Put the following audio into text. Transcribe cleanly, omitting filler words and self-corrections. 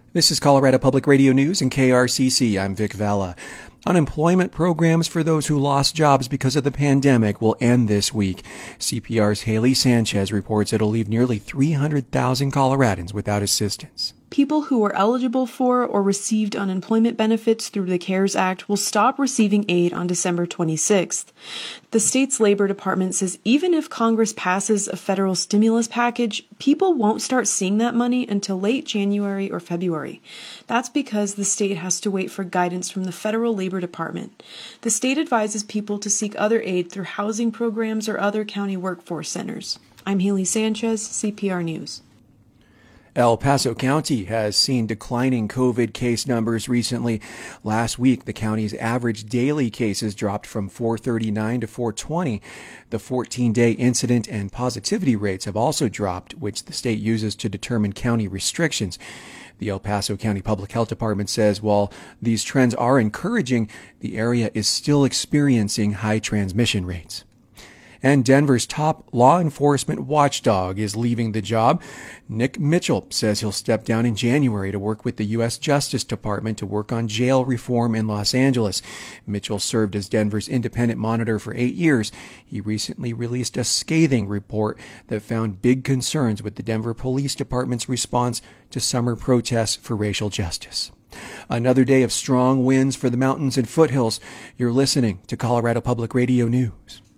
This is Colorado Public Radio News and KRCC. I'm Vic Vela. Unemployment programs for those who lost jobs because of the pandemic will end this week. CPR's Haley Sanchez reports it'll leave nearly 300,000 Coloradans without assistance. People who are eligible for or received unemployment benefits through the CARES Act will stop receiving aid on December 26th. The state's Labor Department says even if Congress passes a federal stimulus package, people won't start seeing that money until late January or February. That's because the state has to wait for guidance from the federal Labor Department. The state advises people to seek other aid through housing programs or other county workforce centers. I'm Haley Sanchez, CPR News. El Paso County has seen declining COVID case numbers recently. Last week, the county's average daily cases dropped from 439 to 420. The 14-day incident and positivity rates have also dropped, which the state uses to determine county restrictions. The El Paso County Public Health Department says while these trends are encouraging, the area is still experiencing high transmission rates. And Denver's top law enforcement watchdog is leaving the job. Nick Mitchell says he'll step down in January to work with the U.S. Justice Department to work on jail reform in Los Angeles. Mitchell served as Denver's independent monitor for 8 years. He recently released a scathing report that found big concerns with the Denver Police Department's response to summer protests for racial justice. Another day of strong winds for the mountains and foothills. You're listening to Colorado Public Radio News.